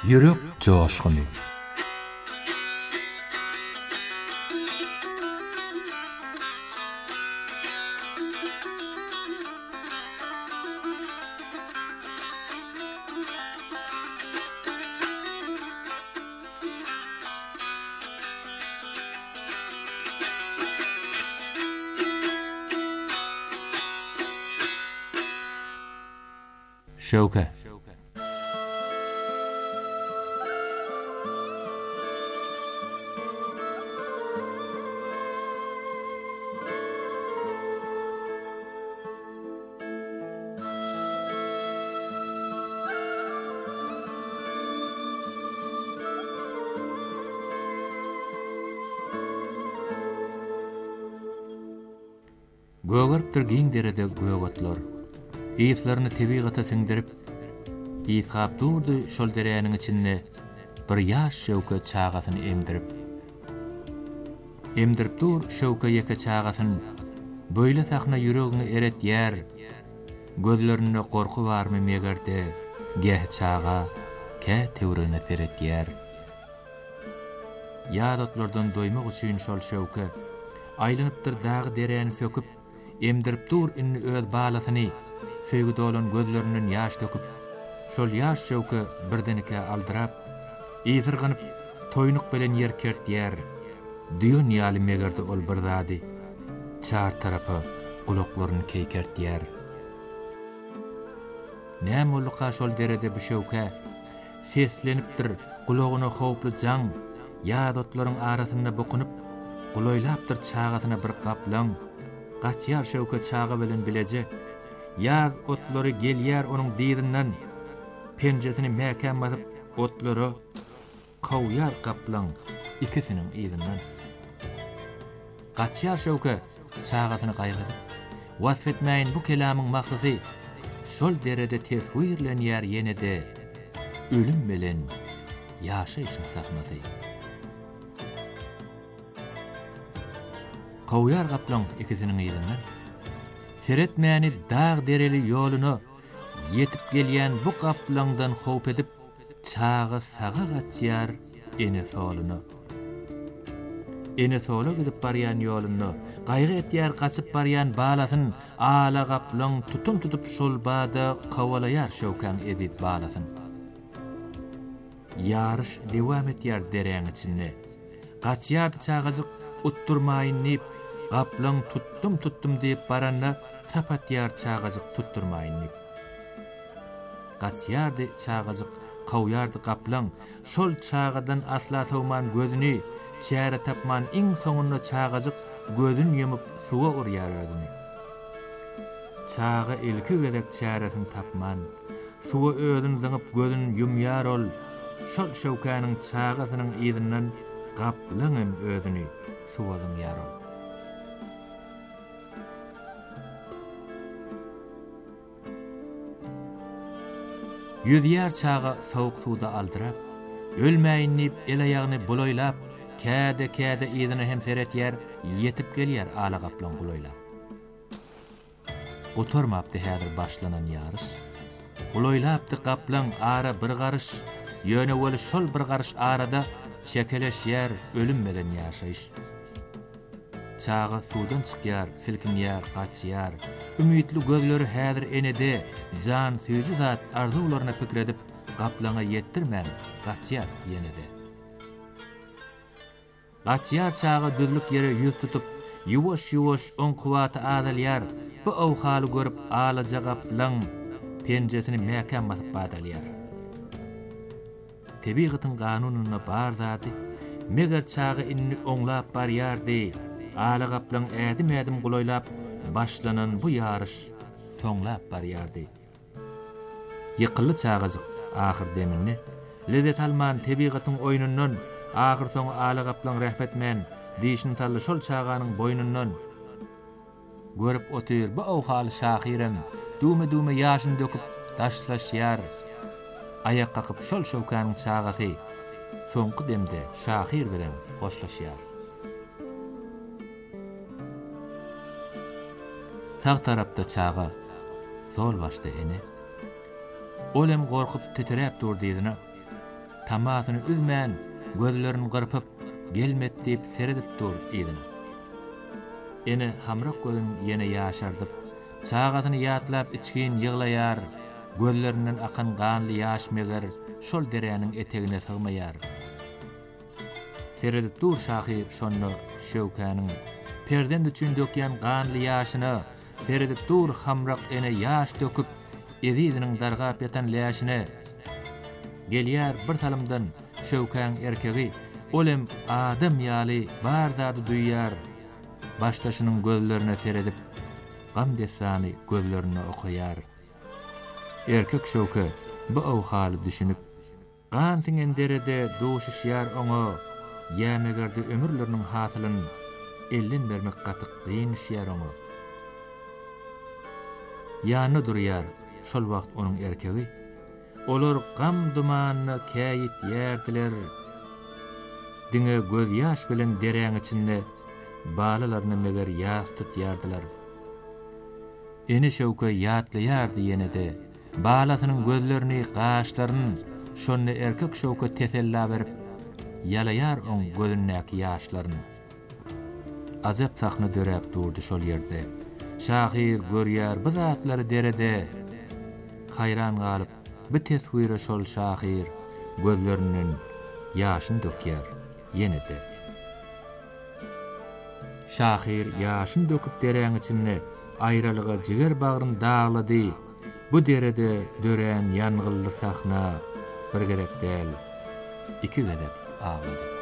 Yürek coşkunu. Şöke. Gögeripdir giň derede gögetler. Eýitlerini tebigaty siňdirip, eýtgap durdy şol dereýanyň içinde bir ýaş şöwke çagasyny emdirip dur şöwke ýeke çagasyny böyle sakna ýüregini eretýär, gözlerine gorku barmy megerde geh çaga kä töwrene seretýär. Ýadatlardan doýmak üçin şol şöwke aýlanypdyr dagy dereýany söküp emdirip dur inni öz balasyny söýgü dolan gözlerinden ýaş döküp, şol ýaş şöwke birdenike aldyrap, ýyzyrgynyp toýnuk bilen ýerkertýär. Düýün ýaly megerde ol bir zady, çar tarapy gulaklaryny keýkertýär. Näme ulka şol derede bu şöwke seslenipdir, gulagyna howply jaň, ýadatlaryň arasyna bokunup, gulaýlapdyr çagasyna bir gaplan, gaçýar şöwke çaga bilen bileje. Yaz otlary gelýär onuň diýdinden, penjesini mäkäm basyp otlary kawýar gaplan ikisiniň ýygynyň. Gaçýar şöwke çagasyny gaýgydyp, wasfetmäýin bu kelamyň maksady şol derede teswirlenýär ýene-de ölüm bilen ýaşaýyşyň sahnasy. Kawýar gaplan ikisiniň ýygynyň seretmäni dağ dereli ýoluny yetip gelýän bu gaplangdan howp edip çaga saga gaçýar ene soluny. Ene solu gidip barýan ýoluny gaýgy etýär gaçyp barýan balasyn ala gaplang tutup şol bada kawalaýar şöwken edip balasyn. Ýarış dewam etýär dereň içinde. Gaçýardy çagazyk utturmaýynyp gaplang tuttum diýip baranna tapatyar çagazyk tutturmaýynyp. Gaçýardy çagazyk kawýardy gaplang şol çagadan asla sowman gözüni çäre tapman iň soňunda çagazyk gözün ýumyp suwa urýar özüni. Çaga ilki gerek çäresini tapman, suwa özüni zyňyp gözün ýumýar ol, şol şöwkäniň çagasynyň ýygynyň gaplang hem özüni suwa ýumýar ol. Yüzýär çaga sowuk suda aldyrap, ölmäýinip el aýagyny bulaýlap, käde ýygyny hem seretýär, ýetip gelýär ala gaplan bulaýlap. Gotormapdy häzir başlanan ýarış. Bulaýlapdy gaplan ara bir garış, ýöne weli şol bir garış arada çekeleşýär, ölüm bilen ýaşaýyş. Çaga sudan çykýar, silkinýär, gaçýar. Ümidli gözleri häzir enede, jan süýji zat arzularyna pikredip, gaplana ýetdirmän, gaçýar ýene-de. Gaçýar çaga düzlük ýere ýüz tutup, ýuwaş oň kuwaty adalýar. Bu awhaly görüp alaja gaplan penjesini mäkäm basyp badalýar. Tebigatyň ganunyna bar zady, meger çaga inni oňlap barýardy. Ala gaplan ädim gulaýlap başlanan bu ýarış soňlap barýardy. Ýykyly çagazyk ahir deminni lezzet alman tebigatyň oýnundan ahir soň ala gaplan rahmetmän diýişini tally şol çaganyň boýnundan görüp otyr bu awhaly şahirem dume ýaşyny döküp taşlaşýar. Aýak gakyp şol şöwkäniň çagasy soňky demde şahir bilen hoşlaşýar. Tağ tarapda çaga, sol başda ene. Olem gorkup titräp durdydyna. tamasyny üzmän, gözlerini gyrpyp gelmet diýip seredip dur edin. Ene hamrak gözün ýene ýaşardyp, çağatyny ýatlap içgin ýyglaýar, gözlerinden akan ganly ýaş meger şol dereýanyň etegine sygmaýar. Seredip dur Şahyr şonu Şöwkäniň perden üçin dökýän ganly ýaşyny, seredip dur hamrak ene ýaş döküp edidiniň dargap ýatan läşine. Gelýär bir talymdan Şöwkäň erkegi, olem adam ýaly bar zady duýýar. Başdaşynyň gözlerine seredip, gam desany gözlerine okaýar. Erkek Şöwkä bu awhaly düşünüp, gantyň derede duşuşýar oňa, ýa-megerde ömürleriniň hasylyny elden bermek gatyk gynşýar oňa. Ýany durýar şol wagt onuň erkegi. Olar gam dumanyny käýit ýerdiler. Diňe göz ýaş bilen dereň içinde balalaryny meger ýas tutýardylar. Ene Şöwkä ýatlaýardy ýene-de. Balasynyň gözlerini, gaşlaryny şonu erkek Şöwkä tesella berip ýalaýar oň gözündäki ýaşlaryny. Azap sahny döräp durdy şol ýerde. Şahyr görýär bu zatlary derede. Hayran galyp, bu teswire şol Şahyr gözlerinden ýaşyn dökýär ýene-de. Şahyr ýaşyn döküp dereň içinde aýralyga jiger bagryny dağlady. Bu derede dören ýangylly sahna bir gerek däl, iki gerek ağladı.